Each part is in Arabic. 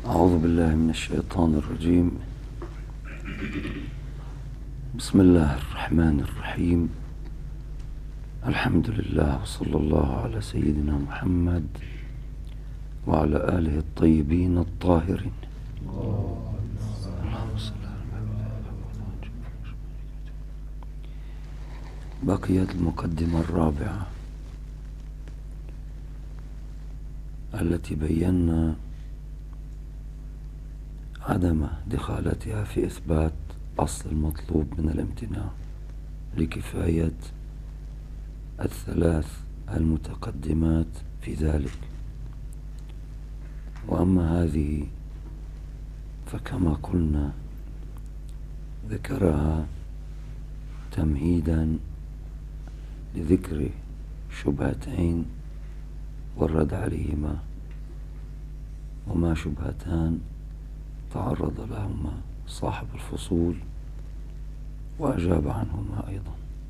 أعوذ بالله من الشيطان الرجيم. بسم الله الرحمن الرحيم. الحمد لله وصلى الله على سيدنا محمد وعلى آله الطيبين الطاهرين. اللهم صل على محمد. بقيت المقدمة الرابعة التي بينا عدم دخالتها في إثبات أصل المطلوب من الامتناع لكفاية الثلاث المتقدمات في ذلك. وأما هذه فكما قلنا ذكرها تمهيدا لذكر شبهتين والرد عليهما، وما شبهتان تعرض لهما صاحب الفصول وأجاب عنهما أيضا.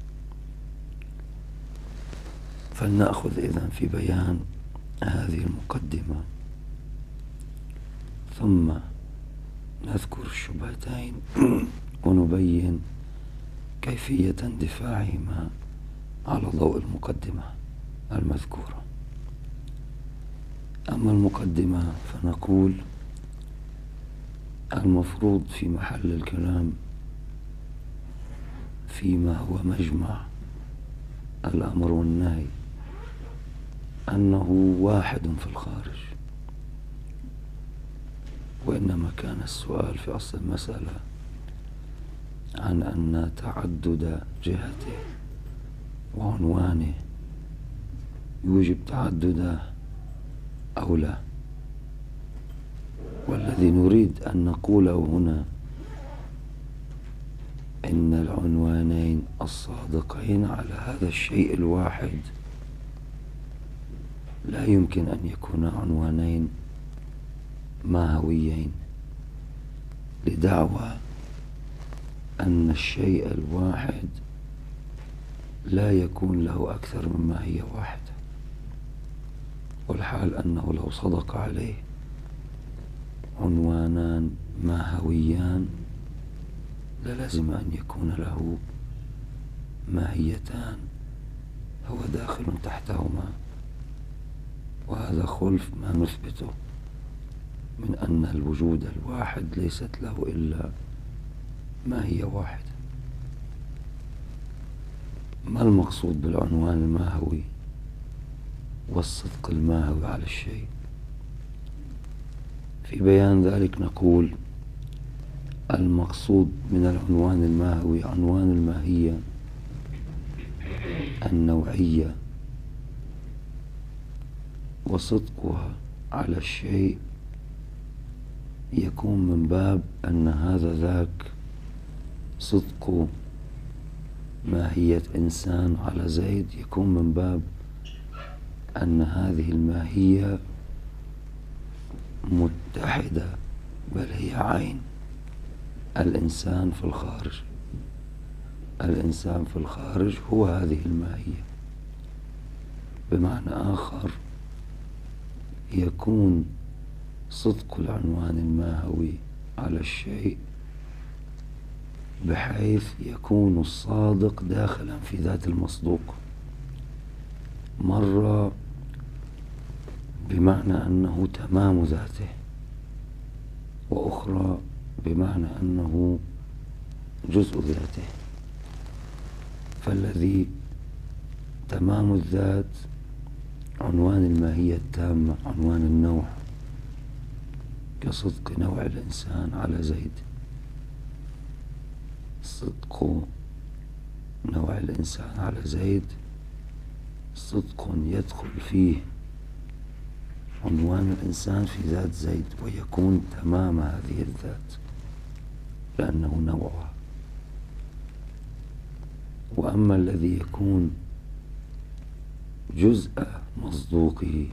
فلنأخذ إذن في بيان هذه المقدمة ثم نذكر الشبهتين ونبين كيفية اندفاعهما على ضوء المقدمة المذكورة. أما المقدمة فنقول المفروض في محل الكلام فيما هو مجمع الأمر والنهي أنه واحد في الخارج، وإنما كان السؤال في أصل المسألة عن أن تعدد جهته وعنوانه يوجب تعدده أو لا. والذي نريد أن نقوله هنا إن العنوانين الصادقين على هذا الشيء الواحد لا يمكن أن يكونا عنوانين ماهويين، لدعوى أن الشيء الواحد لا يكون له أكثر من ماهية واحدة، والحال أنه لو صدق عليه عنوانان ماهويان للزم أن يكون له ماهيتان هو داخل تحتهما، وهذا خلف ما نثبته من أن الوجود الواحد ليست له إلا ماهية واحدة. ما المقصود بالعنوان الماهوي والصدق الماهوي على الشيء؟ في بيان ذلك نقول المقصود من العنوان الماهوي عنوان الماهية النوعية، وصدقها على الشيء يكون من باب أن هذا ذاك صدق ماهية إنسان على زيد، يكون من باب أن هذه الماهية متحدة، بل هي عين الإنسان في الخارج. الإنسان في الخارج هو هذه الماهية. بمعنى آخر يكون صدق العنوان الماهوي على الشيء بحيث يكون الصادق داخلا في ذات المصدوق، مرة بمعنى أنه تمام ذاته، وأخرى بمعنى أنه جزء ذاته. فالذي تمام الذات عنوان الماهية التامة، عنوان النوع، كصدق نوع الإنسان على زيد. صدق نوع الإنسان على زيد صدق يدخل فيه عنوان الإنسان في ذات زيد، ويكون تمام هذه الذات لأنه نوعها. وأما الذي يكون جزء مصدوقه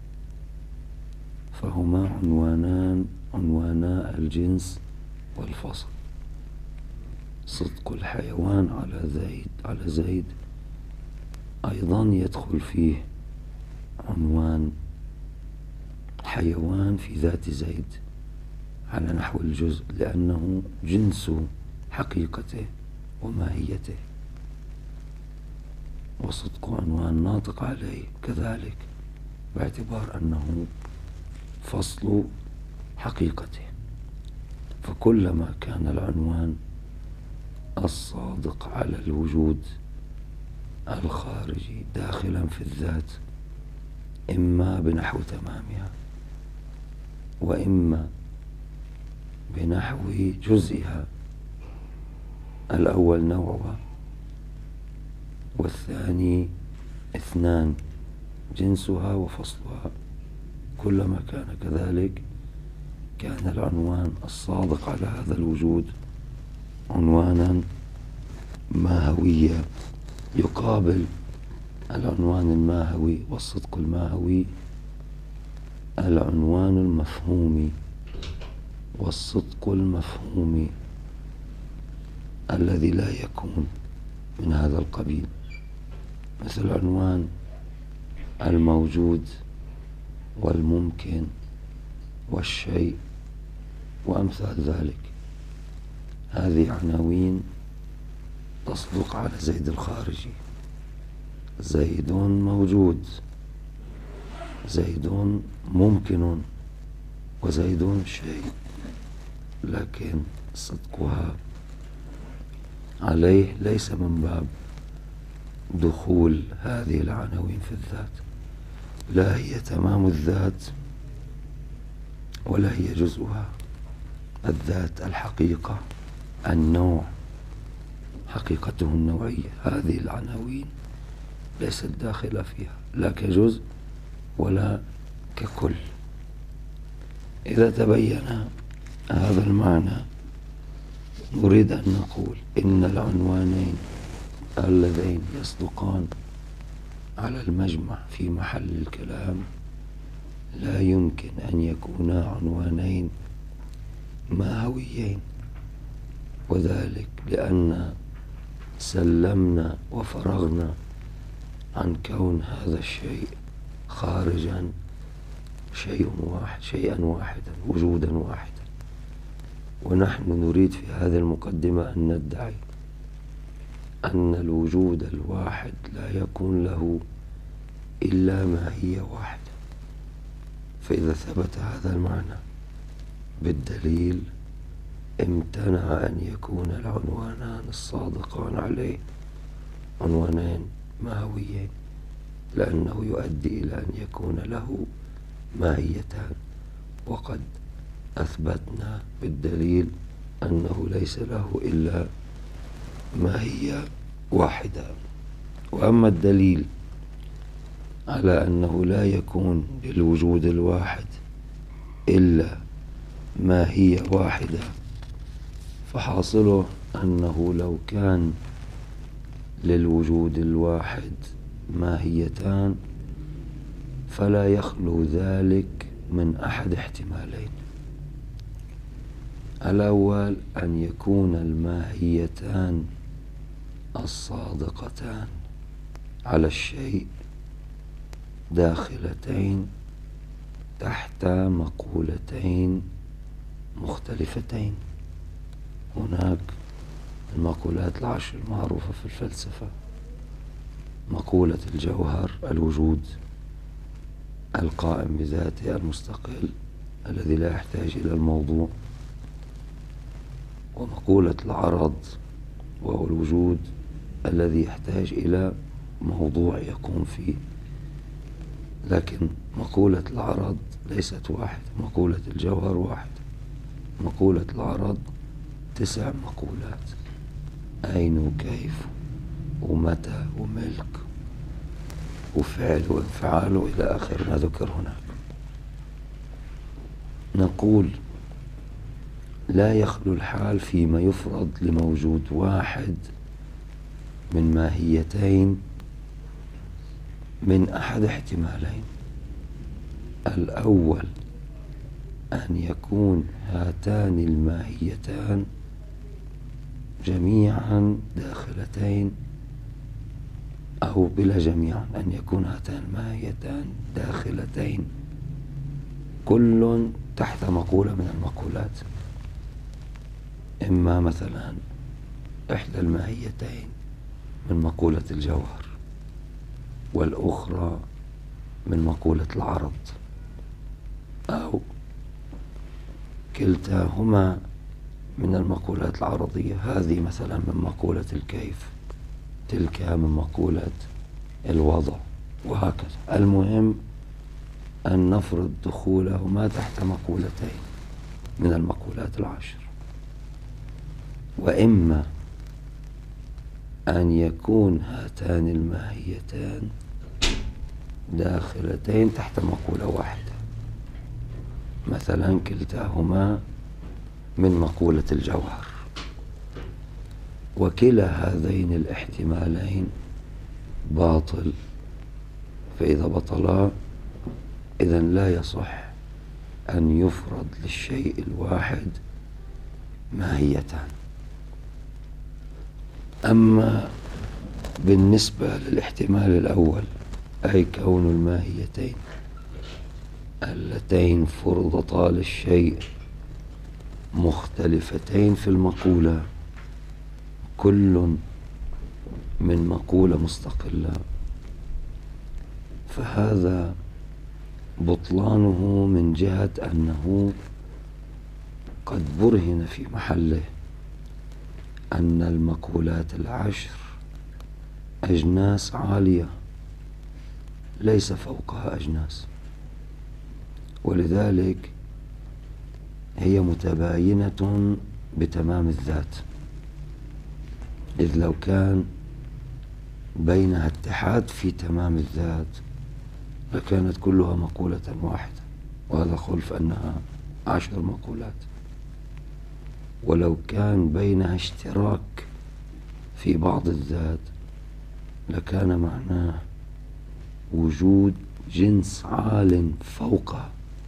فهما عنوانان، عنوانا الجنس والفصل. صدق الحيوان على زيد أيضا يدخل فيه عنوان حيوان في ذات زيد، على نحو الجزء لأنه جنس حقيقته وماهيته، وصدق عنوان ناطق عليه كذلك باعتبار أنه فصل حقيقته. فكلما كان العنوان الصادق على الوجود الخارجي داخلا في الذات، إما بنحو تمامها وإما بنحو جزئها، الأول نوعها والثاني اثنان جنسها وفصلها، كلما كان كذلك كان العنوان الصادق على هذا الوجود عنوانا ماهويا يقابل العنوان الماهوي والصدق الماهوي العنوان المفهومي والصدق المفهومي الذي لا يكون من هذا القبيل، مثل عنوان الموجود والممكن والشيء وأمثال ذلك. هذه عناوين تصدق على زيد الخارجي، زيد موجود، زيد ممكن، وزيد شيء، لكن صدقها عليه ليس من باب دخول هذه العناوين في الذات، لا هي تمام الذات ولا هي جزءها. الذات الحقيقة النوع حقيقته النوعية، هذه العناوين ليست داخلة فيها لا كجزء ولا ككل. إذا تبين هذا المعنى نريد أن نقول إن العنوانين اللذين يصدقان على المجمع في محل الكلام لا يمكن أن يكونا عنوانين ماهويين، وذلك لأن سلمنا وفرغنا عن كون هذا الشيء خارجا شيئا واحدا وجودا واحدا. ونحن نريد في هذه المقدمة أن ندعي أن الوجود الواحد لا يكون له إلا ماهية واحدة. فإذا ثبت هذا المعنى بالدليل امتنع أن يكون العنوانان الصادقان عليه عنوانين ماهويين، لأنه يؤدي إلى أن يكون له ماهيتان، وقد أثبتنا بالدليل أنه ليس له إلا ماهية واحدة. وأما الدليل على أنه لا يكون للوجود الواحد إلا ماهية واحدة فحاصله أنه لو كان للوجود الواحد ماهيتان فلا يخلو ذلك من أحد احتمالين: الأول أن يكون الماهيتان الصادقتان على الشيء داخلتين تحت مقولتين مختلفتين. هناك المقولات العشر المعروفة في الفلسفة: مقولة الجوهر الوجود القائم بذاته المستقل الذي لا يحتاج إلى الموضوع، ومقولة العرض وهو الوجود الذي يحتاج إلى موضوع يقوم فيه. لكن مقولة العرض ليست واحدة، مقولة الجوهر واحدة، مقولة العرض 9 مقولات: أين وكيف ومتى وملك وفعل وانفعال إلى آخر ما ذكر هناك. نقول لا يخلو الحال فيما يفرض لموجود واحد من ماهيتين من أحد احتمالين: الأول أن يكون هاتان الماهيتان جميعا داخلتين، أو بلا جميعا، أن يكون هاتان الماهيتان داخلتين كل تحت مقولة من المقولات، إما مثلا إحدى الماهيتين من مقولة الجوهر والأخرى من مقولة العرض، أو كلتاهما من المقولات العرضية، هذه مثلا من مقولة الكيف، تلك من مقولة الوضع، وهكذا. المهم أن نفرض دخولهما تحت مقولتين من المقولات العشر، وإما أن يكون هاتان الماهيتان داخلتين تحت مقولة واحدة، مثلا كلتاهما من مقولة الجوهر، وكلا هذين الاحتمالين باطل، فإذا بطلا إذن لا يصح أن يفرض للشيء الواحد ماهيتان. أما بالنسبة للاحتمال الأول، أي كون الماهيتين اللتين فرضتا للشيء مختلفتين في المقولة، كل من مقولة مستقلة، فهذا بطلانه من جهة أنه قد برهن في محله أن المقولات العشر أجناس عالية ليس فوقها أجناس، ولذلك هي متباينة بتمام الذات، إذ لو كان بينها اتحاد في تمام الذات لكانت كلها مقولة واحدة، وهذا خلف أنها 10 مقولات. ولو كان بينها اشتراك في بعض الذات لكان معناه وجود جنس عال فوقها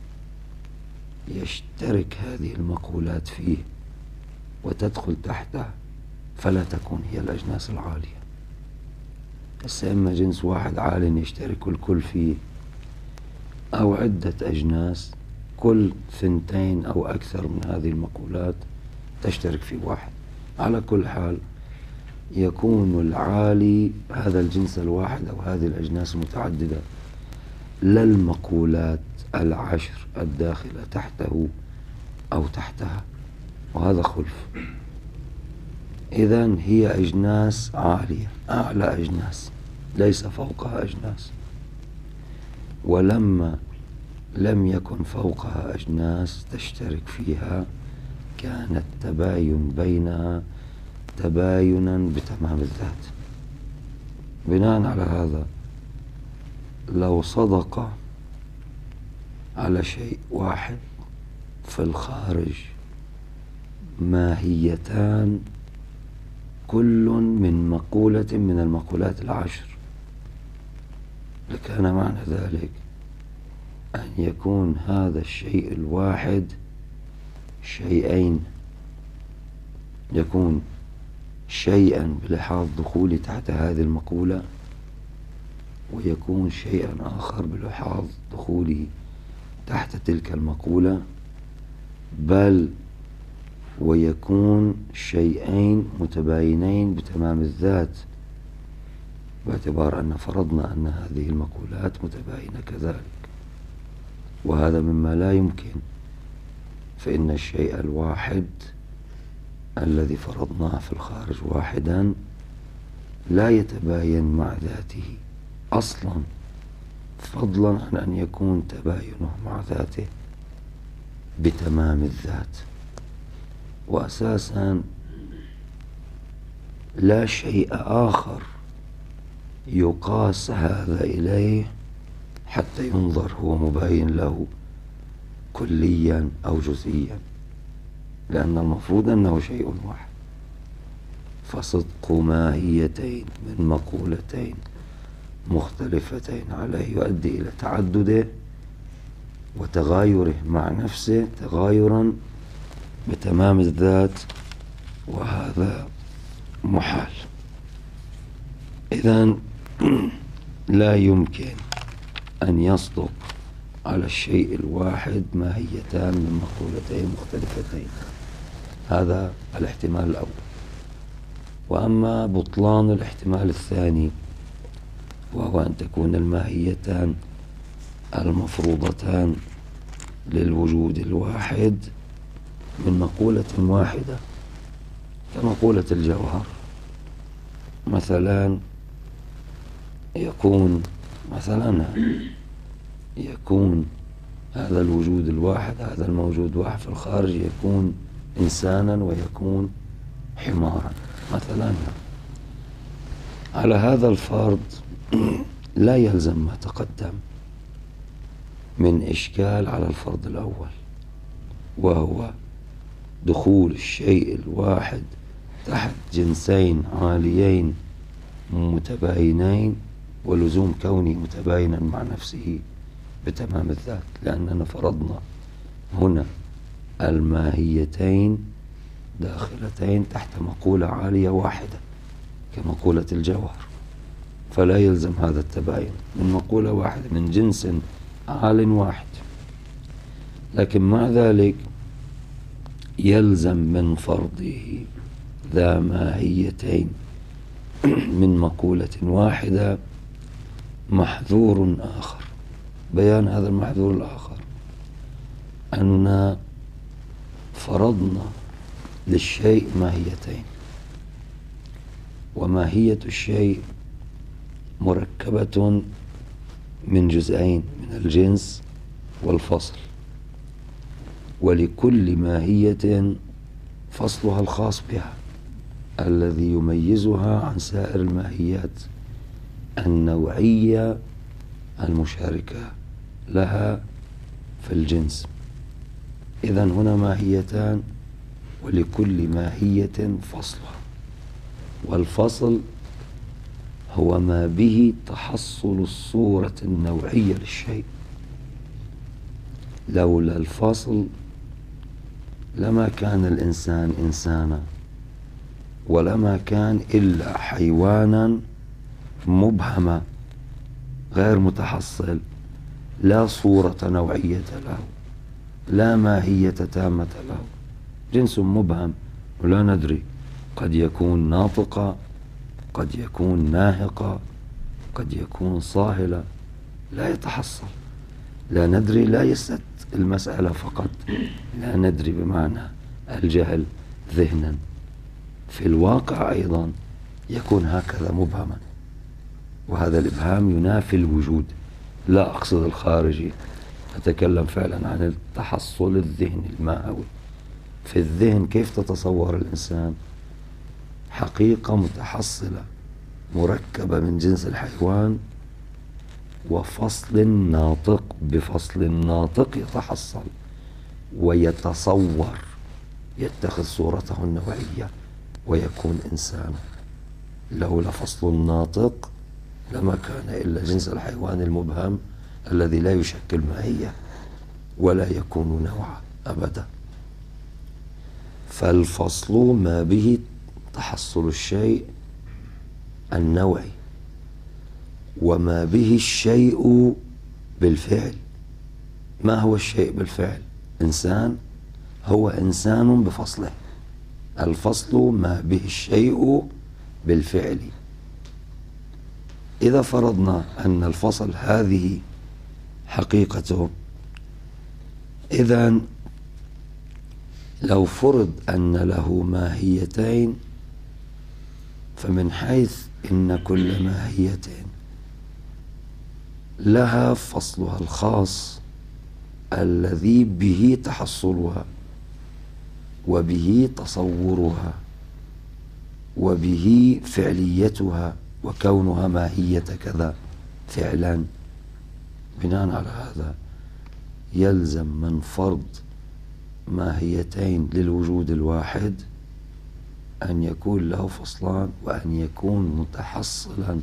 يشترك هذه المقولات فيه وتدخل تحته، فلا تكون هي الأجناس العالية. إما جنس واحد عال يشترك الكل فيه، أو عدة أجناس كل 2 أو أكثر من هذه المقولات تشترك في واحد. على كل حال يكون العالي هذا الجنس الواحد أو هذه الأجناس المتعددة، لا المقولات العشر الداخلة تحته أو تحتها، وهذا خلف. إذن هي أجناس عالية، أعلى أجناس، ليس فوقها أجناس. ولما لم يكن فوقها أجناس تشترك فيها كان التباين بينها تباينا بتمام الذات. بناء على هذا لو صدق على شيء واحد في الخارج ماهيتان كل من مقولة من المقولات العشر، لكان معنى ذلك أن يكون هذا الشيء الواحد شيئين، يكون شيئا بلحاظ دخولي تحت هذه المقولة، ويكون شيئا آخر بلحاظ دخوله تحت تلك المقولة، بل ويكون شيئين متباينين بتمام الذات، باعتبار أن فرضنا أن هذه المقولات متباينة كذلك، وهذا مما لا يمكن. فإن الشيء الواحد الذي فرضناه في الخارج واحدا لا يتباين مع ذاته أصلا، فضلا عن أن يكون تباينه مع ذاته بتمام الذات. وأساسا لا شيء آخر يقاس هذا إليه حتى ينظر هو مباين له كليا أو جزئيا، لأن المفروض أنه شيء واحد. فصدق ماهيتين من مقولتين مختلفتين عليه يؤدي إلى تعدده وتغايره مع نفسه تغايرا بتمام الذات، وهذا محال. إذن لا يمكن أن يصدق على الشيء الواحد ماهيتان من مقولتين مختلفتين. هذا الاحتمال الأول. وأما بطلان الاحتمال الثاني، وهو أن تكون الماهيتان المفروضتان للوجود الواحد من مقولة واحدة كمقولة الجوهر. مثلا يكون هذا الوجود الواحد، هذا الموجود واحد في الخارج، يكون إنسانا ويكون حمارا مثلا. على هذا الفرض لا يلزم ما تقدم من إشكال على الفرض الأول، وهو دخول الشيء الواحد تحت جنسين عاليين متباينين، ولزوم كونه متباينا مع نفسه بتمام الذات، لأننا فرضنا هنا الماهيتين داخلتين تحت مقولة عالية واحدة كمقولة الجوهر، فلا يلزم هذا التباين من مقولة واحدة من جنس عال واحد. لكن مع ذلك يلزم من فرضه ذا ماهيتين من مقولة واحدة محذور آخر. بيان هذا المحذور الآخر أن فرضنا للشيء ماهيتين، وماهية الشيء مركبة من جزئين، من الجنس والفصل، ولكل ماهية فصلها الخاص بها الذي يميزها عن سائر الماهيات النوعية المشاركة لها في الجنس. إذن هنا ماهيتان ولكل ماهية فصلها، والفصل هو ما به تحصل الصورة النوعية للشيء. لولا الفصل لما كان الإنسان إنسانا، ولما كان إلا حيوانا مبهما غير متحصل، لا صورة نوعية له، لا ماهية تامة له، جنس مبهم ولا ندري، قد يكون ناطقة، قد يكون ناهقة، قد يكون صاهلة، لا يتحصل. لا ندري لا يست المسألة فقط لا ندري بمعنى الجهل ذهنا، في الواقع أيضا يكون هكذا مبهما، وهذا الإبهام ينافي الوجود. لا أقصد الخارجي، أتكلم فعلا عن التحصل الذهني الماهوي. في الذهن كيف تتصور الإنسان حقيقة متحصلة مركبة من جنس الحيوان وفصل ناطق، بفصل ناطق يتحصل ويتصور، يتخذ صورته النوعية ويكون إنسان. لولا فصل الناطق لما كان إلا جنس الحيوان المبهم الذي لا يشكل ماهية ولا يكون نوعا أبدا. فالفصل ما به تحصل الشيء النوعي، وما به الشيء بالفعل. ما هو الشيء بالفعل؟ إنسان، هو إنسان بفصله. الفصل ما به الشيء بالفعل. إذا فرضنا أن الفصل هذه حقيقته، إذن لو فرض أن له ماهيتين، فمن حيث إن كل ماهية لها فصلها الخاص الذي به تحصلها وبه تصورها وبه فعليتها وكونها ماهية كذا فعلا، بناء على هذا يلزم من فرض ماهيتين للوجود الواحد أن يكون له فصلان، وأن يكون متحصلا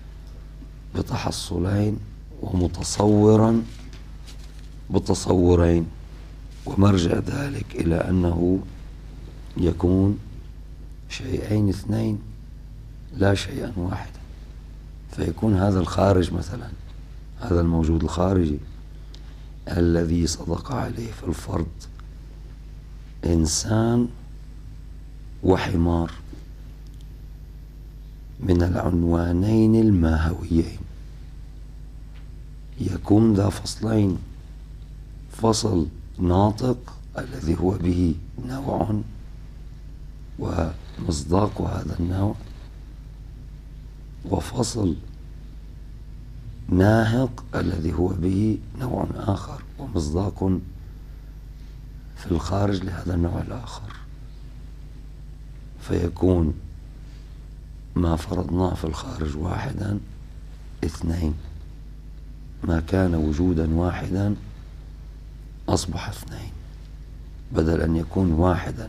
بتحصلين ومتصورا بتصورين، ومرجع ذلك إلى أنه يكون شيئين اثنين لا شيئا واحدا. فيكون هذا الخارج مثلا، هذا الموجود الخارجي الذي صدق عليه في الفرض إنسان وحمار من العنوانين الماهويين يكون ذا فصلين: فصل ناطق الذي هو به نوع ومصداق هذا النوع، وفصل ناهق الذي هو به نوع آخر ومصداق في الخارج لهذا النوع الآخر، فيكون ما فرضناه في الخارج واحدا اثنين، ما كان وجودا واحدا أصبح اثنين، بدل أن يكون واحدا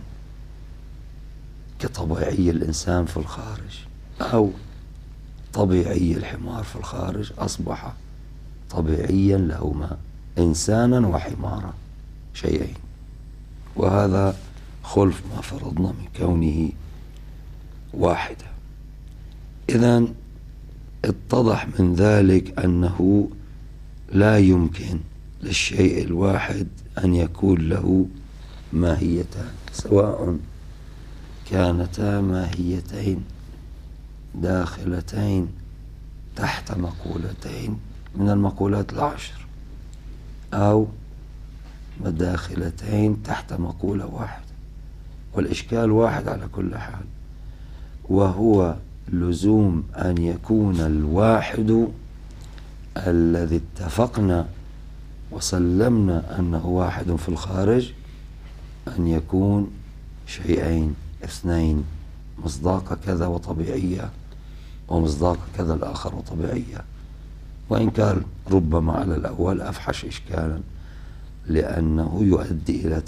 كطبيعي الإنسان في الخارج أو طبيعي الحمار في الخارج، أصبح طبيعيا لهما إنسانا وحمارا شيئين، وهذا خلف ما فرضنا من كونه واحدا. إذن اتضح من ذلك أنه لا يمكن للشيء الواحد أن يكون له ماهيتان، سواء كانتا ماهيتين داخلتين تحت مقولتين من المقولات العشر، أو مداخلتين تحت مقولة واحدة، والإشكال واحد على كل حال، وهو لزوم أن يكون الواحد الذي اتفقنا وسلمنا أنه واحد في الخارج أن يكون شيئين اثنين، مصداق كذا وطبيعية، ومصداق كذا الآخر وطبيعية، وإن كان ربما على الأول أفحش إشكالا لأنه يؤدي إلى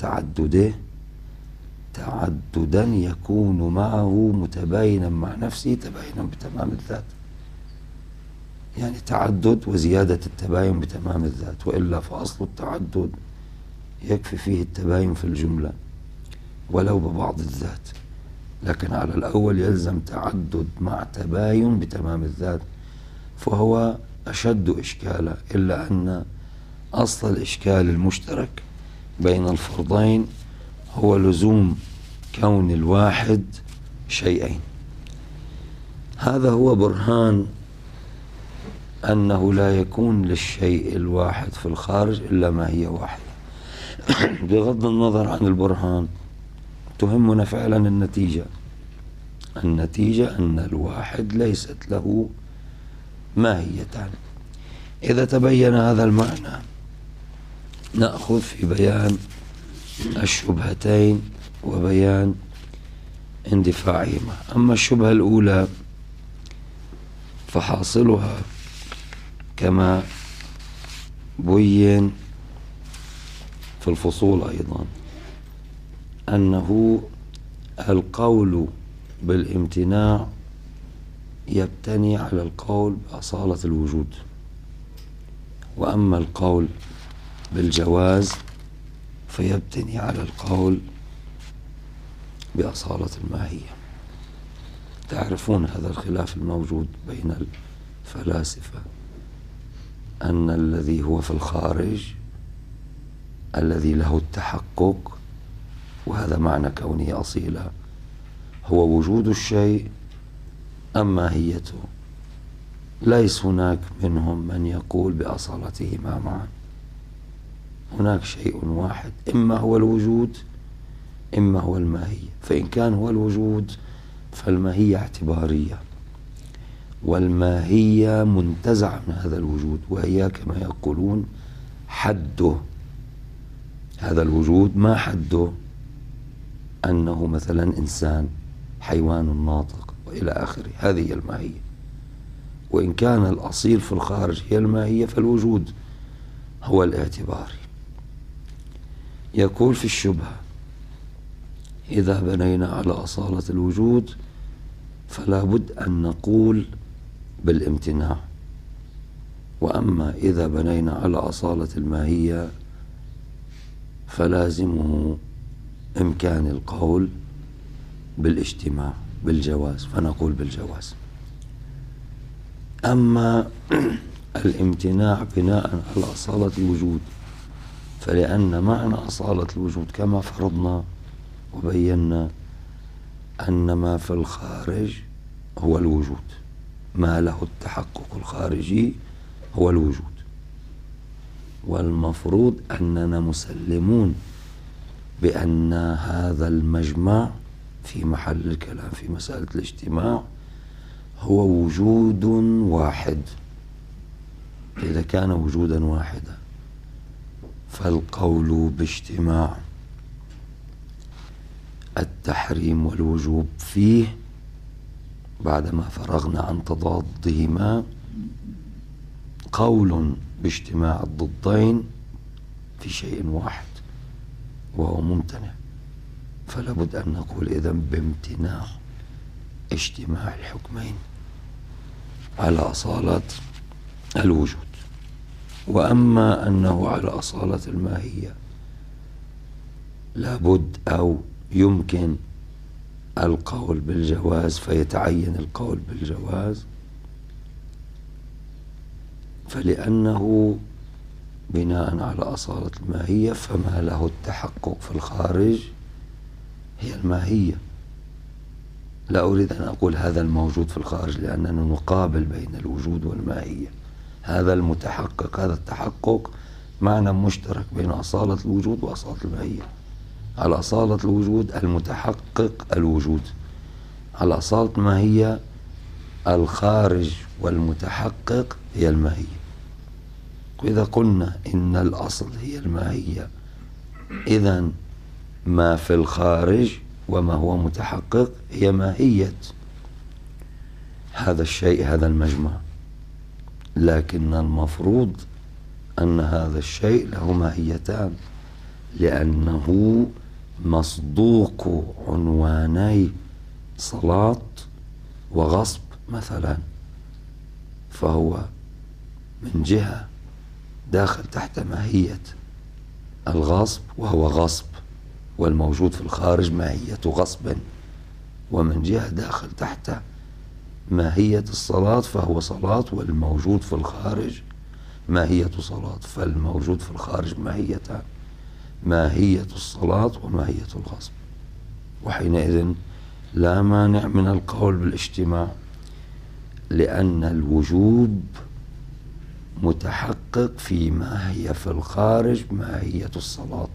تعددا يكون معه متباينا مع نفسه تباينا بتمام الذات، يعني تعدد وزيادة التباين بتمام الذات، وإلا فأصل التعدد يكفي فيه التباين في الجملة ولو ببعض الذات، لكن على الأول يلزم تعدد مع تباين بتمام الذات، فهو أشد إشكالا، إلا أن أصل الإشكال المشترك بين الفرضين هو لزوم كون الواحد شيئين. هذا هو برهان أنه لا يكون للشيء الواحد في الخارج إلا ما هي واحدة. بغض النظر عن البرهان تهمنا فعلا النتيجة أن الواحد ليست له ماهيتان. إذا تبين هذا المعنى نأخذ في بيان الشبهتين وبيان اندفاعهما. أما الشبهة الأولى فحاصلها كما بين في الفصول أيضا أنه القول بالامتناع يبتني على القول بأصالة الوجود، وأما القول بالجواز فيبتني على القول بأصالة الماهية. تعرفون هذا الخلاف الموجود بين الفلاسفة، أن الذي هو في الخارج الذي له التحقق، وهذا معنى كونه أصيلا، هو وجود الشيء أم ماهيته. ليس هناك منهم من يقول بأصالتهما معا، هناك شيء واحد، إما هو الوجود إما هو الماهية. فإن كان هو الوجود فالماهية اعتبارية، والماهية منتزعة من هذا الوجود، وهي كما يقولون حده. هذا الوجود ما حده أنه مثلا إنسان، حيوان ناطق، وإلى آخره، هذه هي الماهية. وإن كان الأصيل في الخارج هي الماهية فالوجود هو الاعتباري. يقول في الشبهة: إذا بنينا على أصالة الوجود فلا بد أن نقول بالامتناع، وأما إذا بنينا على أصالة الماهية فلازمه إمكان القول بالاجتماع بالجواز، فنقول بالجواز. أما الامتناع بناء على أصالة الوجود فلأن معنى أصالة الوجود كما فرضنا وبينا أن ما في الخارج هو الوجود، ما له التحقق الخارجي هو الوجود. والمفروض أننا مسلمون بأن هذا المجمع في محل الكلام في مسألة الاجتماع هو وجود واحد. إذا كان وجودا واحدا فالقول باجتماع التحريم والوجوب فيه بعدما فرغنا عن تضادهما قول باجتماع الضدين في شيء واحد وهو ممتنع. فلا بد أن نقول إذن بامتناع اجتماع الحكمين على أصالة الوجود. وأما أنه على أصالة الماهية لابد أو يمكن القول بالجواز فيتعين القول بالجواز، فلأنه بناء على أصالة الماهية فما له التحقق في الخارج هي الماهية. لا أريد أن أقول هذا الموجود في الخارج لأننا نقابل بين الوجود والماهية. هذا المتحقق، هذا التحقق معنى مشترك بين أصالة الوجود وأصالة الماهية. على أصالة الوجود المتحقق الوجود، على أصالة الماهية الخارج والمتحقق هي الماهية. وإذا قلنا إن الأصل هي الماهية إذن ما في الخارج وما هو متحقق هي ماهية هذا الشيء، هذا المجمع. لكن المفروض أن هذا الشيء له ماهيتان، لأنه مصدوق عنواني صلاة وغصب مثلا، فهو من جهة داخل تحت ماهية الغصب وهو غصب، والموجود في الخارج ماهية غصب، ومن جهة داخل تحت ماهية الصلاة فهو صلاة، والموجود في الخارج ماهية صلاة. فالموجود في الخارج ماهيتان، ماهية الصلاة وماهية الغصب. وحينئذ لا مانع من القول بالاجتماع، لأن الوجوب متحقق فيما هي في الخارج ماهية الصلاة،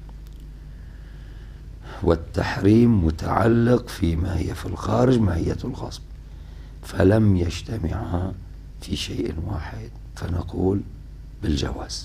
والتحريم متعلق فيما هي في الخارج ماهية الغصب، فلم يجتمعا في شيء واحد، فنقول بالجواز.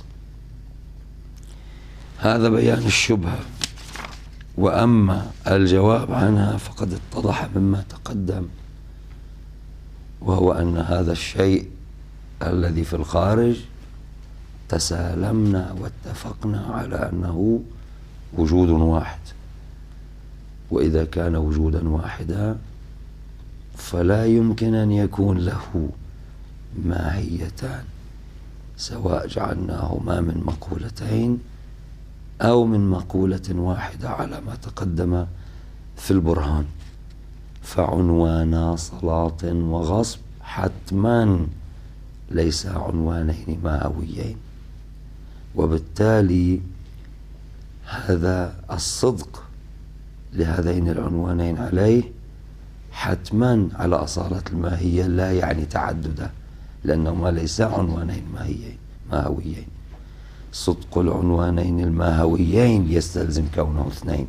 هذا بيان الشبهة. وأما الجواب عنها فقد اتضح مما تقدم، وهو أن هذا الشيء الذي في الخارج تسالمنا واتفقنا على أنه وجود واحد، وإذا كان وجودا واحدا فلا يمكن أن يكون له ماهيتان، سواء جعلناهما من مقولتين أو من مقولة واحدة على ما تقدم في البرهان. فعنوانا صلاة وغصب حتما ليس عنوانين ماهويين، وبالتالي هذا الصدق لهذين العنوانين عليه حتما على أصالة الماهية، لا يعني تعددا، لأنهما ليس عنوانين ماهويين. صدق العنوانين الماهويين يستلزم كونه اثنين،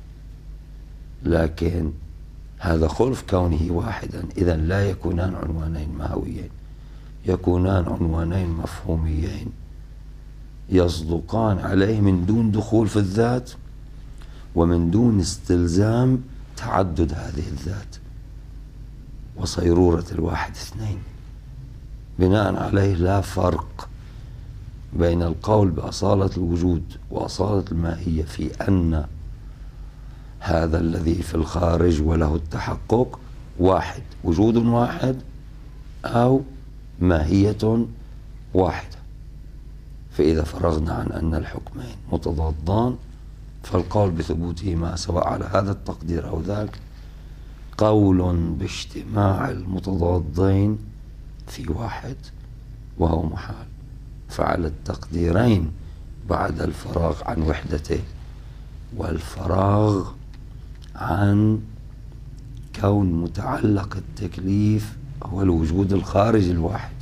لكن هذا خلف كونه واحدا، إذن لا يكونان عنوانين ماهويين، يكونان عنوانين مفهوميين يصدقان عليه من دون دخول في الذات ومن دون استلزام تعدد هذه الذات وصيرورة الواحد اثنين. بناء عليه لا فرق بين القول بأصالة الوجود وأصالة الماهية في أن هذا الذي في الخارج وله التحقق واحد، وجود واحد، أو ماهية واحدة. فإذا فرغنا عن أن الحكمين متضادان فالقول بثبوتهما سواء على هذا التقدير أو ذاك قول باجتماع المتضادين في واحد وهو محال. فعلى التقديرين بعد الفراغ عن وحدته، والفراغ عن كون متعلق التكليف هو الوجود الخارجي الواحد،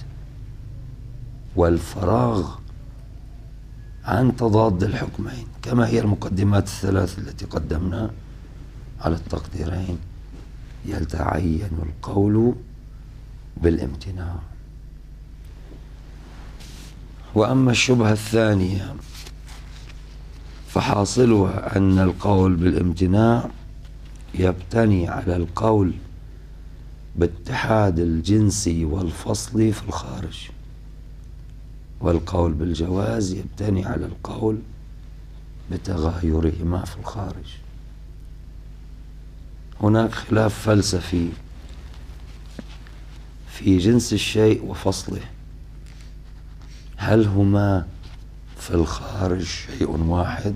والفراغ عن تضاد الحكمين كما هي المقدمات الثلاث التي قدمنا على التقديرين، يتعين القول بالامتناع. وأما الشبهة الثانية فحاصلها أن القول بالامتناع يبتني على القول باتحاد الجنسي والفصلي في الخارج، والقول بالجواز يبتني على القول بتغايرهما في الخارج. هناك خلاف فلسفي في جنس الشيء وفصله، هل هما في الخارج شيء واحد،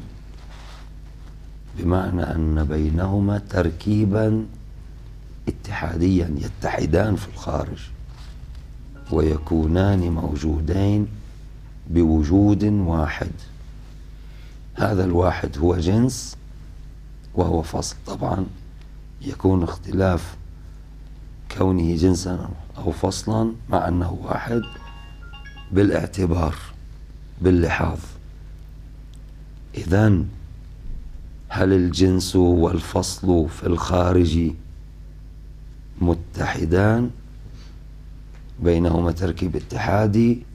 بمعنى أن بينهما تركيبا اتحاديا يتحدان في الخارج ويكونان موجودين بوجود واحد، هذا الواحد هو جنس وهو فصل. طبعا يكون اختلاف كونه جنسا أو فصلا مع أنه واحد بالاعتبار باللحاظ. إذن هل الجنس والفصل في الخارج متحدان بينهما تركيب اتحادي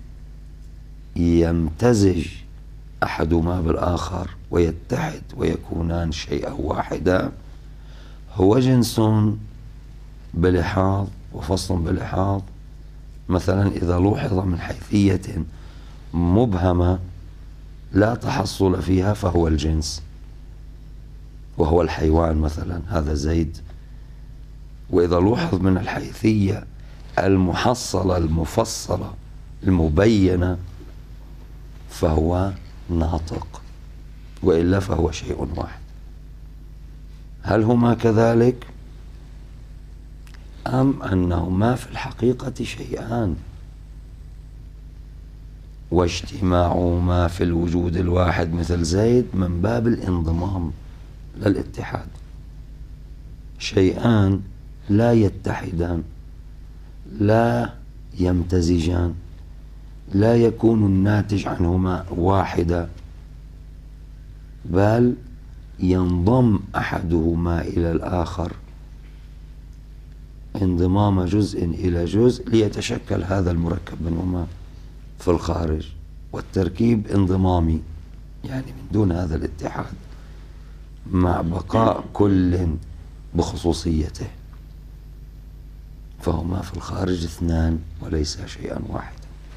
يمتزج أحدهما بالآخر ويتحد ويكونان شيئا واحدا، هو جنس بلحاظ وفصل بلحاظ. مثلا إذا لوحظ من حيثية مبهمة لا تحصل فيها فهو الجنس، وهو الحيوان مثلا، هذا زيد. وإذا لوحظ من الحيثية المحصلة المفصلة المبينة فهو ناطق، وإلا فهو شيء واحد. هل هما كذلك أم أنهما في الحقيقة شيئان واجتماعهما في الوجود الواحد مثل زيد من باب الانضمام لا الاتحاد؟ شيئان لا يتحدان، لا يمتزجان، لا يكون الناتج عنهما واحدا، بل ينضم أحدهما إلى الآخر انضمام جزء إلى جزء ليتشكل هذا المركب منهما في الخارج، والتركيب انضمامي يعني من دون هذا الاتحاد مع بقاء كل بخصوصيته، فهما في الخارج اثنان وليس شيئا واحدا.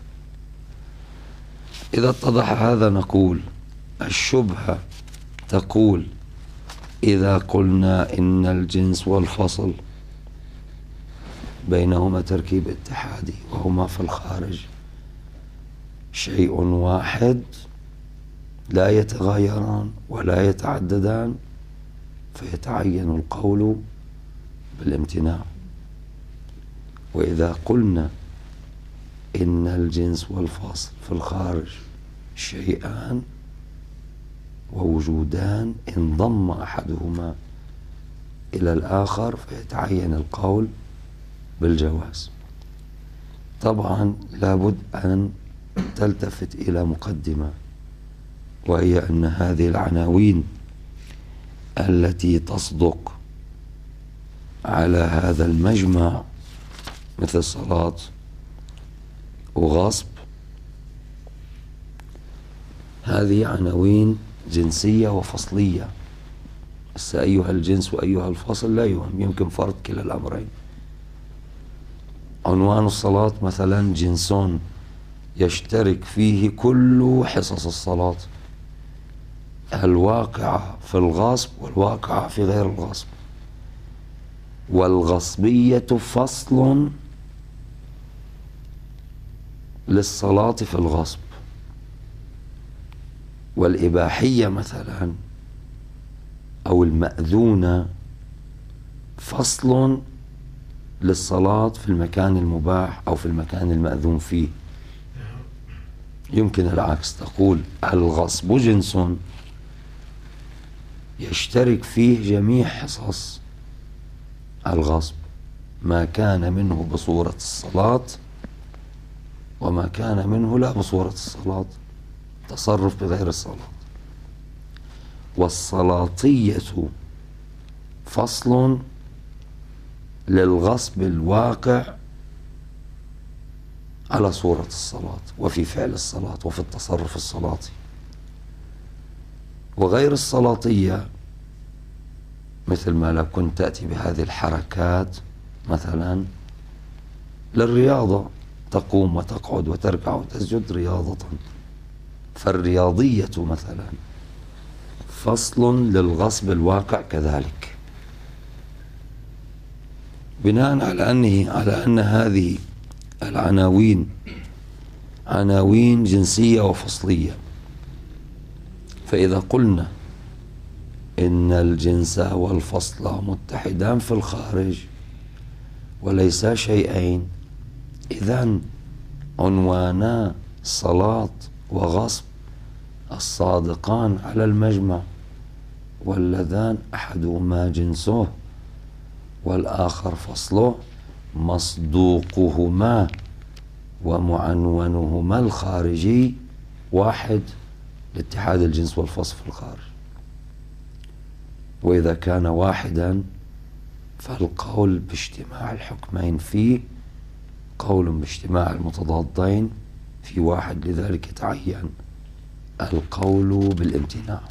إذا اتضح هذا نقول الشبهة تقول إذا قلنا إن الجنس والفصل بينهما تركيب اتحادي وهما في الخارج شيء واحد لا يتغايران ولا يتعددان، فيتعين القول بالامتناع. وإذا قلنا إن الجنس والفصل في الخارج شيئان ووجودان انضم أحدهما إلى الآخر فيتعين القول بالجواز. طبعا لابد أن تلتفت إلى مقدمة، وهي أن هذه العناوين التي تصدق على هذا المجمع مثل صلاة وغصب، هذه عناوين جنسية وفصلية. أيها الجنس وأيها الفصل لا يمكن فرض كلا الأمرين. عنوان الصلاة مثلا جنس يشترك فيه كل حصص الصلاة، الواقعة في الغصب والواقعة في غير الغصب، والغصبية فصل للصلاة في الغصب، والإباحية مثلا أو المأذونة فصل للصلاة في المكان المباح أو في المكان المأذون فيه. يمكن العكس، تقول الغصب جنس يشترك فيه جميع حصص الغصب، ما كان منه بصورة الصلاة وما كان منه لا بصورة الصلاة، تصرف بغير الصلاة. والصلاطية فصل للغصب الواقع على صورة الصلاة وفي فعل الصلاة وفي التصرف الصلاتي. وغير الصلاطية مثل ما لو كنت تأتي بهذه الحركات مثلا للرياضة، تقوم وتقعد وتركع وتسجد رياضة، فالرياضية مثلا فصل للغصب الواقع كذلك، بناء على أن هذه العناوين عناوين جنسية وفصلية. فإذا قلنا إن الجنس والفصل متحدان في الخارج وليسا شيئين، إذن عنوانا صلاة وغصب الصادقان على المجمع، واللذان أحدهما جنسه والآخر فصله، مصدوقهما ومعنونهما الخارجي واحد لاتحاد الجنس والفصل في الخارج. وإذا كان واحدا فالقول باجتماع الحكمين فيه قول باجتماع المتضادين في واحد، لذلك يتعين القول بالامتناع.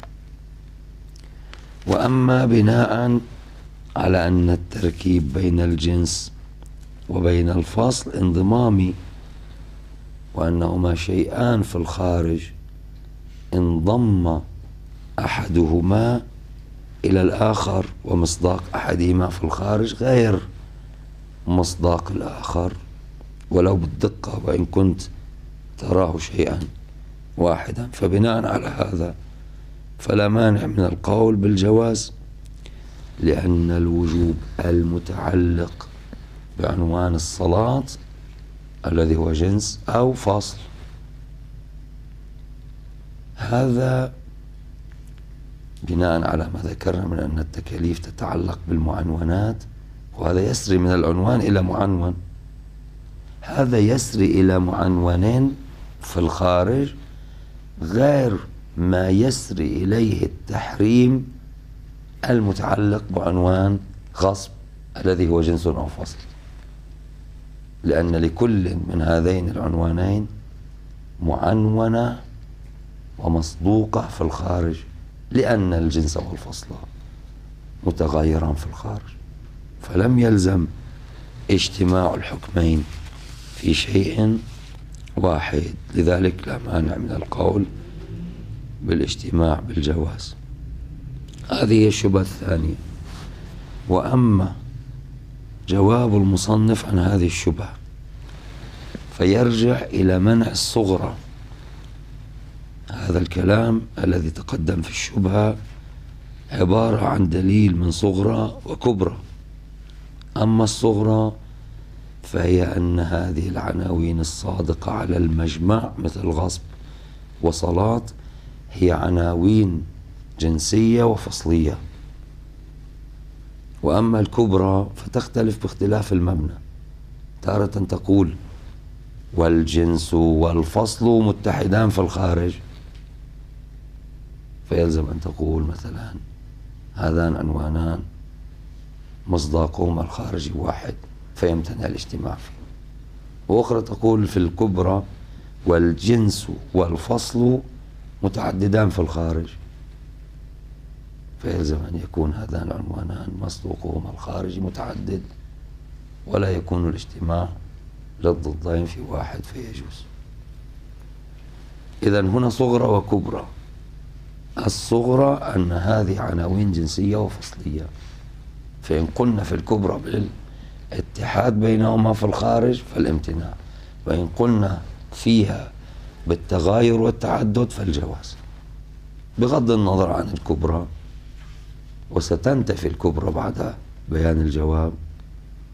وأما بناء على أن التركيب بين الجنس وبين الفصل انضمامي، وأنهما شيئان في الخارج انضم أحدهما إلى الآخر، ومصداق أحدهما في الخارج غير مصداق الآخر ولو بالدقة وإن كنت تراه شيئا واحدا، فبناء على هذا فلا مانع من القول بالجواز، لأن الوجوب المتعلق بعنوان الصلاة الذي هو جنس أو فصل، هذا بناء على ما ذكرنا من أن التكاليف تتعلق بالمعنونات، وهذا يسري من العنوان إلى معنون، هذا يسري إلى معنونين في الخارج غير ما يسري إليه التحريم المتعلق بعنوان غصب الذي هو جنس أو فصل، لأن لكل من هذين العنوانين معنونة ومصدوقة في الخارج، لأن الجنس والفصل متغايران في الخارج، فلم يلزم اجتماع الحكمين في شيء واحد، لذلك لا مانع من القول بالاجتماع بالجواز. هذه هي الشبهة الثانية. وأما جواب المصنف عن هذه الشبهة فيرجع إلى منع الصغرى. هذا الكلام الذي تقدم في الشبهة عبارة عن دليل من صغرى وكبرى. أما الصغرى فهي أن هذه العناوين الصادقة على المجمع مثل غصب وصلاة هي عناوين جنسية وفصلية. وأما الكبرى فتختلف باختلاف المبنى، تارة تقول والجنس والفصل متحدان في الخارج، فيلزم أن تقول مثلا هذان عنوانان مصداقهما الخارجي واحد فيمتنع الاجتماع فيه. وأخرى تقول في الكبرى والجنس والفصل متعددان في الخارج، فيلزم أن يكون هذان العنوانان مصدوقهما الخارجي متعدد ولا يكون الاجتماع للضدين في واحد فيجوز. إذن هنا صغرى وكبرى. الصغرى أن هذه عناوين جنسية وفصلية، فإن قلنا في الكبرى بالاتحاد بينهما في الخارج فالامتناع، وإن قلنا فيها بالتغاير والتعدد فالجواز، بغض النظر عن الكبرى. وستنتفي الكبرى بعد بيان الجواب.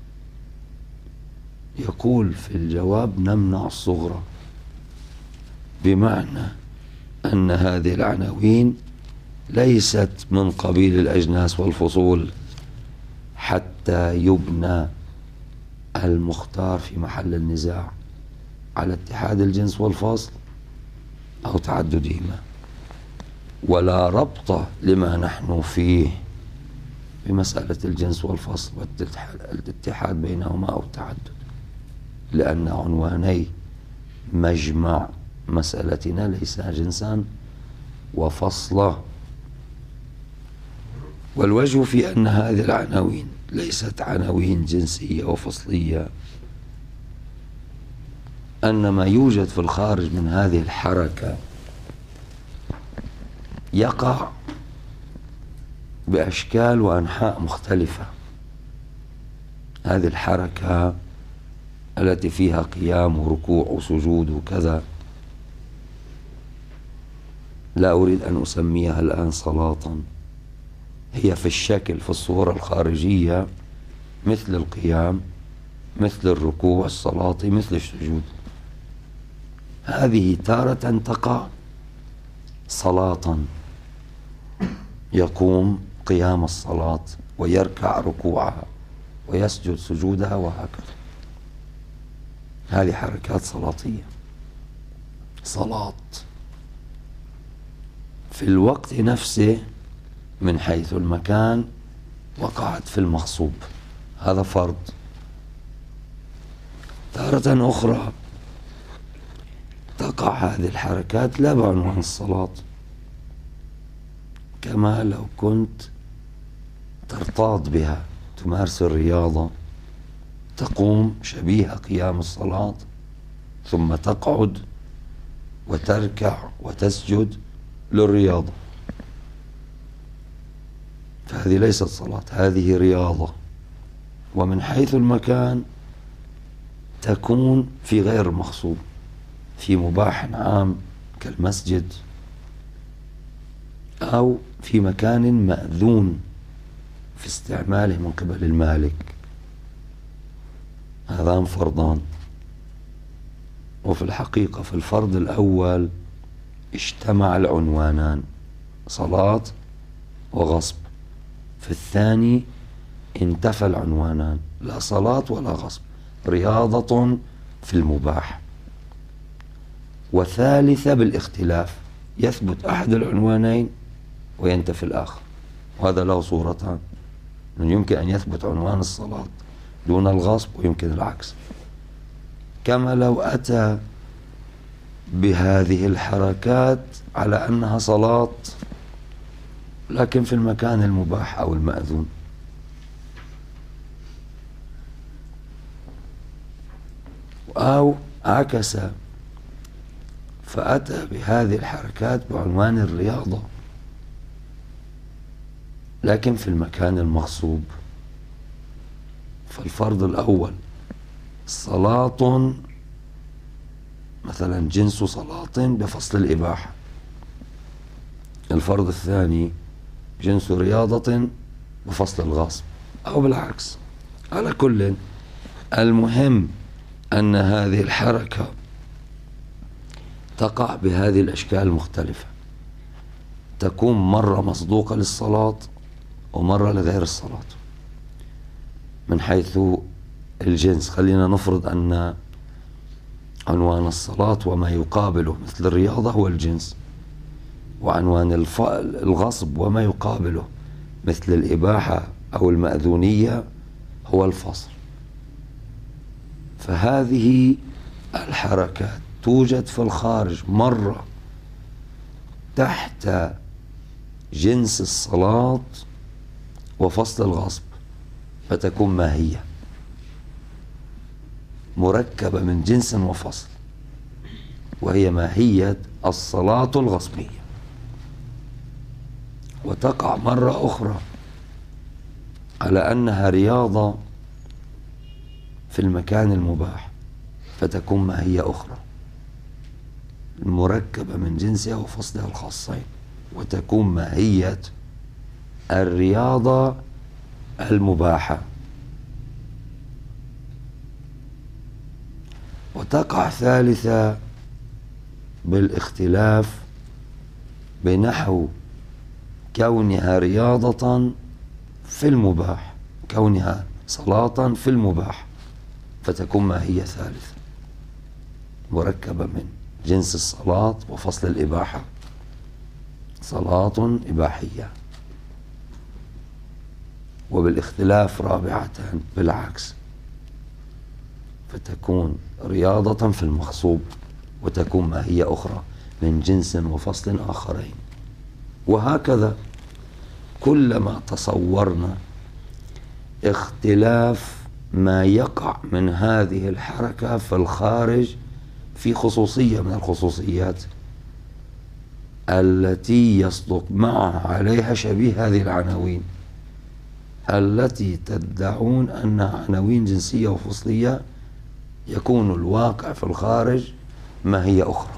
يقول في الجواب نمنع الصغرى بمعنى أن هذه العناوين ليست من قبيل الأجناس والفصول حتى يبنى المختار في محل النزاع على اتحاد الجنس والفصل أو تعددهما، ولا ربط لما نحن فيه بمسألة الجنس والفصل والاتحاد بينهما أو التعدد، لأن عنواني مجمع مسألتنا ليس جنسا وفصلا. والوجه في أن هذه العناوين ليست عناوين جنسية وفصلية أن ما يوجد في الخارج من هذه الحركة يقع بأشكال وأنحاء مختلفة. هذه الحركة التي فيها قيام وركوع وسجود وكذا لا أريد أن أسميها الآن صلاة، هي في الشكل في الصورة الخارجية مثل القيام، مثل الركوع الصلاة، مثل السجود. هذه تارة تقع صلاة، يقوم قيام الصلاة ويركع ركوعها ويسجد سجودها وهكذا. هذه حركات صلاتية. صلاة في الوقت نفسه من حيث المكان وقعت في المغصوب، هذا فرض. تارة أخرى تقع هذه الحركات لا بعنوان الصلاة، كما لو كنت ترتاض بها، تمارس الرياضة، تقوم شبيه قيام الصلاة ثم تقعد وتركع وتسجد للرياضة، فهذه ليست صلاة، هذه رياضة. ومن حيث المكان تكون في غير المغصوب، في مباح عام كالمسجد أو في مكان مأذون في استعماله من قبل المالك. هذان فرضان. وفي الحقيقة في الفرض الأول اجتمع العنوانان صلاة وغصب، في الثاني انتفى العنوانان، لا صلاة ولا غصب، رياضة في المباح. وثالثة بالاختلاف، يثبت أحد العنوانين وينتفي الآخر، وهذا له صورتان، يمكن أن يثبت عنوان الصلاة دون الغصب ويمكن العكس، كما لو أتى بهذه الحركات على أنها صلاة لكن في المكان المباح أو المأذون. أو عكس فأتى بهذه الحركات بعنوان الرياضة لكن في المكان المغصوب. فالفرض الأول صلاة مثلا جنس صلاة بفصل الإباحة، الفرض الثاني جنس رياضة بفصل الغصب، أو بالعكس. على كل، المهم أن هذه الحركة تقع بهذه الأشكال المختلفة، تكون مرة مصدوقة للصلاة ومرة لغير الصلاة. من حيث الجنس خلينا نفرض أن عنوان الصلاة وما يقابله مثل الرياضة هو الجنس، وعنوان الغصب وما يقابله مثل الإباحة أو المأذونية هو الفصل. فهذه الحركات توجد في الخارج مرة تحت جنس الصلاة وفصل الغصب، فتكون ماهية مركبة من جنس وفصل، وهي ماهية الصلاة الغصبية. وتقع مرة أخرى على أنها رياضة في المكان المباح، فتكون ماهية أخرى مركبة من جنسها وفصلها الخاصين، وتكون ماهية الرياضة المباحة. وتقع ثالثة بالاختلاف بنحو كونها رياضة في المباح، كونها صلاة في المباح، فتكون ماهية ثالثة مركبة من جنس الصلاة وفصل الإباحة، صلاة إباحية. وبالاختلاف رابعة بالعكس، فتكون رياضة في المغصوب وتكون ماهية أخرى من جنس وفصل آخرين. وهكذا كلما تصورنا اختلاف ما يقع من هذه الحركة في الخارج في خصوصية من الخصوصيات التي يصدق معها عليها شبيه هذه العناوين التي تدعون أنها عناوين جنسية وفصلية، يكون الواقع في الخارج ما هي أخرى.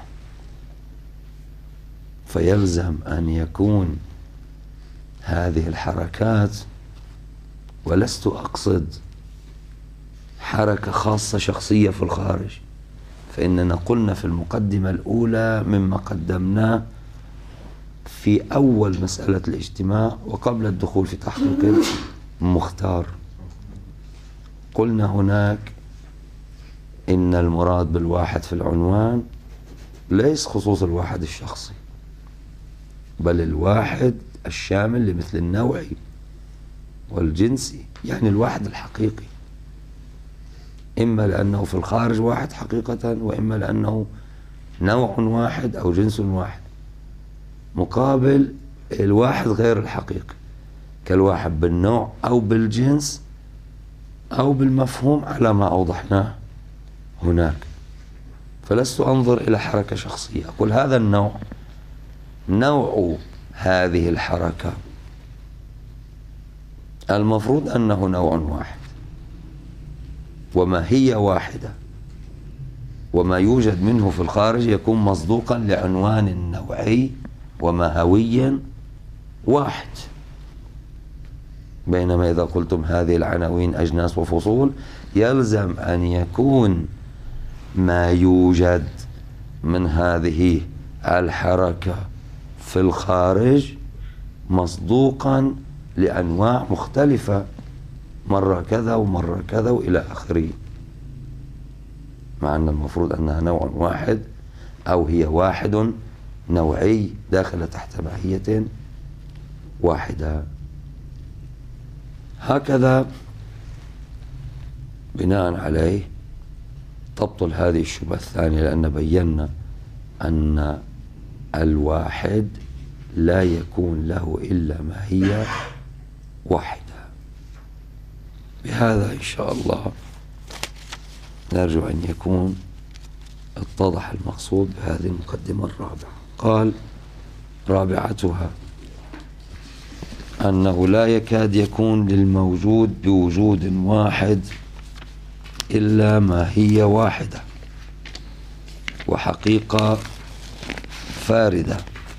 فيلزم أن يكون هذه الحركات، ولست أقصد حركة خاصة شخصية في الخارج، فإننا قلنا في المقدمة الأولى مما قدمناه في أول مسألة الاجتماع وقبل الدخول في تحقيق المختار، قلنا هناك إن المراد بالواحد في العنوان ليس خصوص الواحد الشخصي، بل الواحد الشامل لمثل النوعي والجنسي، يعني الواحد الحقيقي، إما لأنه في الخارج واحد حقيقة، وإما لأنه نوع واحد أو جنس واحد، مقابل الواحد غير الحقيقي كالواحد بالنوع أو بالجنس أو بالمفهوم على ما أوضحناه هناك. فلست أنظر إلى حركة شخصية، أقول هذا النوع، نوع هذه الحركة المفروض أنه نوع واحد وما هي واحدة، وما يوجد منه في الخارج يكون مصدوقا لعنوان نوعي وماهوي واحد. بينما إذا قلتم هذه العناوين أجناس وفصول، يلزم أن يكون ما يوجد من هذه الحركة في الخارج مصدوقا لأنواع مختلفة، مرة كذا ومرة كذا وإلى آخره، مع أن المفروض أنها نوع واحد أو هي واحد نوعي داخل تحت ماهية واحدة. هكذا بناء عليه تبطل هذه الشبهة الثانية، لأن بينا أن الواحد لا يكون له إلا ماهية واحدة. بهذا إن شاء الله نرجو أن يكون اتضح المقصود بهذه المقدمة الرابعة. قال رابعتها أنه لا يكاد يكون للموجود بوجود واحد إلا ماهية واحدة وحقيقة فاردة،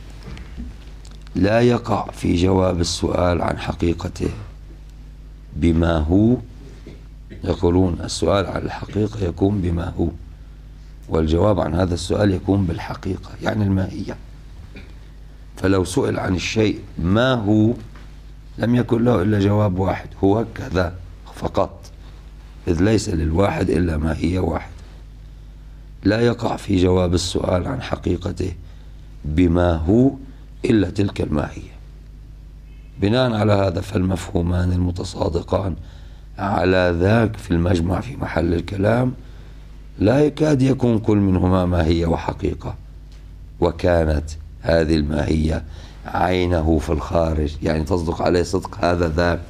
لا يقع في جواب السؤال عن حقيقته بما هو. يقولون السؤال عن الحقيقة يكون بما هو، والجواب عن هذا السؤال يكون بالحقيقة، يعني الماهية. فلو سئل عن الشيء ما هو لم يكن له إلا جواب واحد، هو كذا فقط، إذ ليس للواحد إلا ماهية واحدة. لا يقع في جواب السؤال عن حقيقته بما هو إلا تلك الماهية. بناء على هذا فالمفهومان المتصادقان على ذاك في المجمع في محل الكلام لا يكاد يكون كل منهما ماهية وحقيقة، وكانت هذه الماهية عينه في الخارج، يعني تصدق عليه صدق هذا ذاك،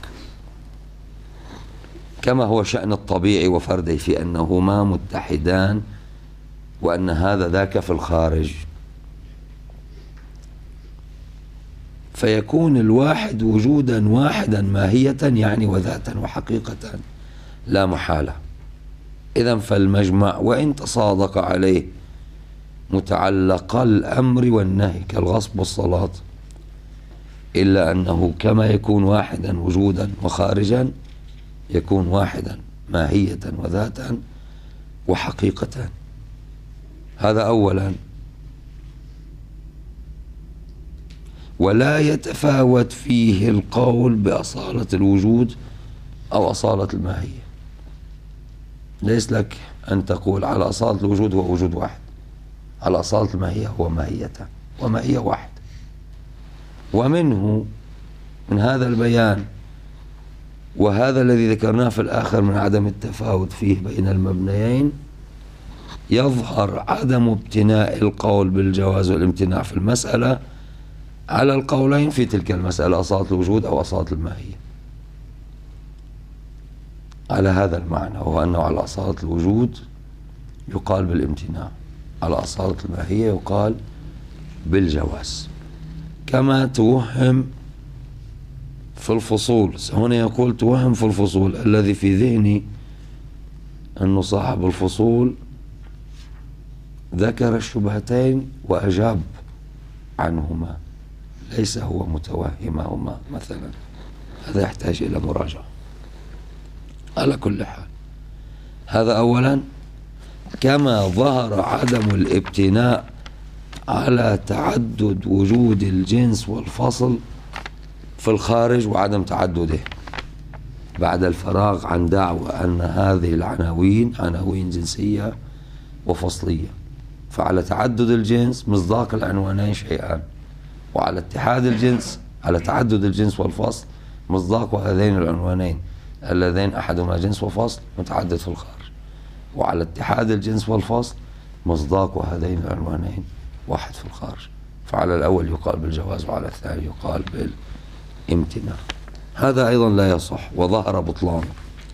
كما هو شأن الطبيعي وفرده في أنهما متحدان وأن هذا ذاك في الخارج. فيكون الواحد وجودا واحدا ماهية يعني وذاتا وحقيقة لا محالة. إذن فالمجمع وإن تصادق عليه متعلق الأمر والنهي كالغصب والصلاة، إلا أنه كما يكون واحدا وجودا وخارجا يكون واحدا ماهية وذاتا وحقيقة. هذا أولا. ولا يتفاوت فيه القول بأصالة الوجود أو أصالة الماهية. ليس لك أن تقول على أصالة الوجود هو وجود واحد، على أصالة الماهية هو ماهيتان، وماهية واحد. ومنه، من هذا البيان وهذا الذي ذكرناه في الآخر من عدم التفاوت فيه بين المبنيين، يظهر عدم ابتناء القول بالجواز والامتناع في المسألة على القولين في تلك المسألة، أصالة الوجود أو أصالة الماهية، على هذا المعنى، وهو أنه على أصالة الوجود يقال بالامتناع، على أصالة الماهية يقال بالجواز. كما توهم في الفصول، هنا يقول توهم في الفصول، الذي في ذهني أنه صاحب الفصول ذكر الشبهتين وأجاب عنهما، ليس هو متوهمهما مثلا، هذا يحتاج إلى مراجعة. على كل حال، هذا أولا. كما ظهر عدم الابتناء على تعدد وجود الجنس والفصل في الخارج وعدم تعدده بعد الفراغ عن دعوى أن هذه العناوين عناوين جنسية وفصلية، فعلى تعدد الجنس مصداق العنوانين شيئان، وعلى اتحاد الجنس، على تعدد الجنس والفصل مصداق هذين العنوانين اللذين أحدهما جنس وفصل متعدد في الخارج، وعلى اتحاد الجنس والفصل مصداق هذين العنوانين واحد في الخارج. فعلى الأول يقال بالجواز وعلى الثاني يقال بالامتناع. هذا أيضا لا يصح، وظهر بطلانه.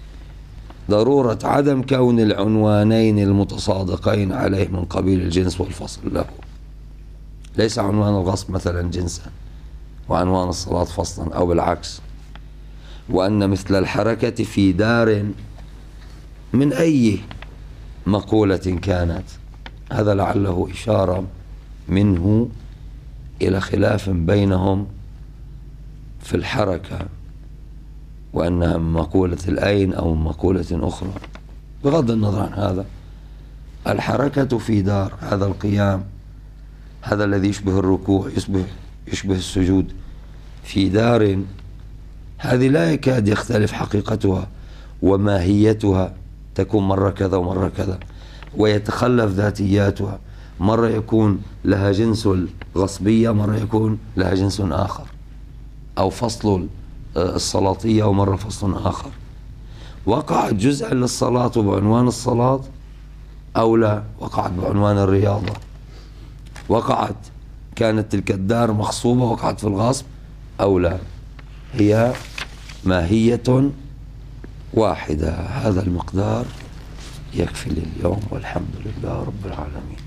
ضرورة عدم كون العنوانين المتصادقين عليه من قبيل الجنس والفصل له، ليس عنوان الغصب مثلا جنسا وعنوان الصلاة فصلا أو بالعكس. وأن مثل الحركة في دار من أي مقولة كانت، هذا لعله إشارة منه إلى خلاف بينهم في الحركة، وأنها من مقولة الأين أو من مقولة أخرى. بغض النظر عن هذا، الحركة في دار، هذا القيام، هذا الذي يشبه الركوع، يشبه السجود في دار، هذه لا يكاد يختلف حقيقتها وماهيتها، تكون مرة كذا ومرة كذا، ويتخلف ذاتياتها، مرة يكون لها جنس الغصبية، مرة يكون لها جنس آخر، أو فصل الصلاتية ومرة فصل آخر. وقعت جزءا للصلاة بعنوان الصلاة أو لا، وقعت بعنوان الرياضة، وقعت كانت تلك الدار مغصوبة وقعت في الغصب أو لا، هي ماهية واحدة. هذا المقدار يكفي لليوم، والحمد لله رب العالمين.